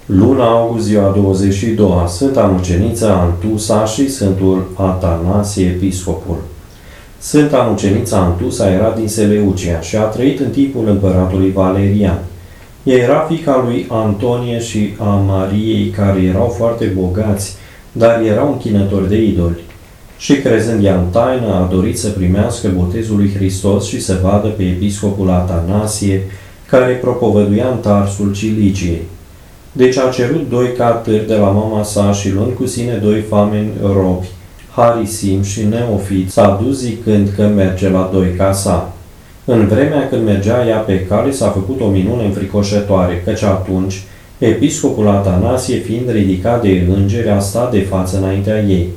Luna august, ziua 22-a, Sfânta Muceniță Antusa și Sfântul Atanasie, episcopul. Sfânta Muceniță Antusa era din Seleucia și a trăit în timpul împăratului Valerian. Ea era fiica lui Antonie și a Mariei, care erau foarte bogați, dar erau închinători de idoli. Și crezând ea în taină, a dorit să primească botezul lui Hristos și să vadă pe episcopul Atanasie, care propovăduia în Tarsul Ciliciei. Deci a cerut 2 catâri de la mama sa și luând cu sine 2 fameni robi, Harisim și Neofit, s-a dus zicând că merge la Doica sa. În vremea când mergea ea pe cale, s-a făcut o minune înfricoșătoare, căci atunci episcopul Atanasie, fiind ridicat de îngeri, a stat de față înaintea ei.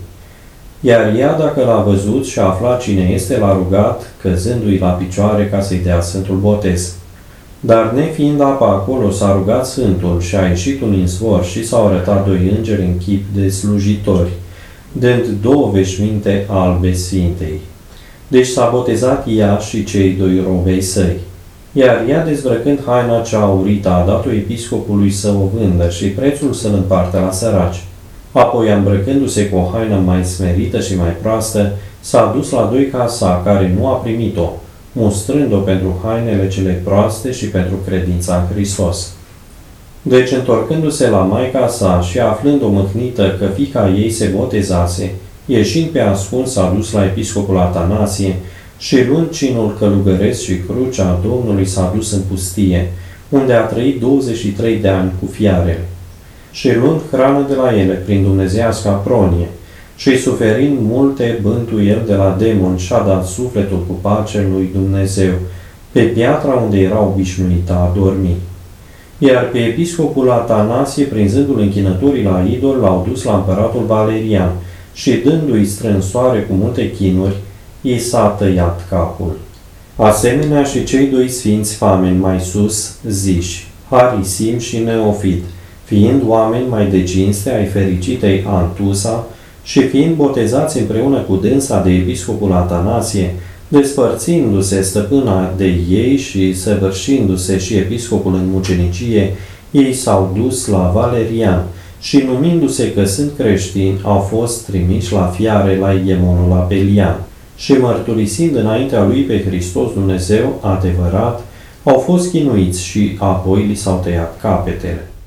Iar ea, dacă l-a văzut și a aflat cine este, l-a rugat, căzându-i la picioare ca să-i dea Sfântul Botez. Dar nefiind apa acolo, s-a rugat Sfântul și a ieșit un izvor și s-au arătat 2 îngeri în chip de slujitori, dând 2 veșminte albe Sfintei. Deci s-a botezat ea și cei 2 robei săi. Iar ea, dezbrăcând haina cea aurită, a dat-o episcopului să o vândă și prețul să-l împartă la săraci. Apoi, îmbrăcându-se cu o haină mai smerită și mai proastă, s-a dus la Doica sa, care nu a primit-o, mustrând-o pentru hainele cele proaste și pentru credința în Hristos. Deci, întorcându-se la maica sa și aflând-o mâhnită că fiica ei se botezase, ieșind pe ascuns, s-a dus la episcopul Atanasie și, luând cinul călugăresc și crucea Domnului, s-a dus în pustie, unde a trăit 23 de ani cu fiarele. Și luând hrană de la ele prin dumnezeiasca pronie și suferind multe bântuieli de la demon, și-a dat sufletul cu pace lui Dumnezeu pe piatra unde era obișnuită a dormi. Iar pe episcopul Atanasie, prinzându-l închinătorii la idol, l-au dus la împăratul Valerian și, dându-i strânsoare cu multe chinuri, i s-a tăiat capul. Asemenea și cei 2 sfinți fameni mai sus ziși, Harisim și Neofit, fiind oameni mai de cinste ai fericitei Antusa și fiind botezați împreună cu dânsa de episcopul Atanasie, despărțindu-se stăpâna de ei și săvârșindu-se și episcopul în mucenicie, ei s-au dus la Valerian și, numindu-se că sunt creștini, au fost trimiși la fiare la iemonul Apelian și, mărturisind înaintea lui pe Hristos Dumnezeu adevărat, au fost chinuiți și apoi li s-au tăiat capetele.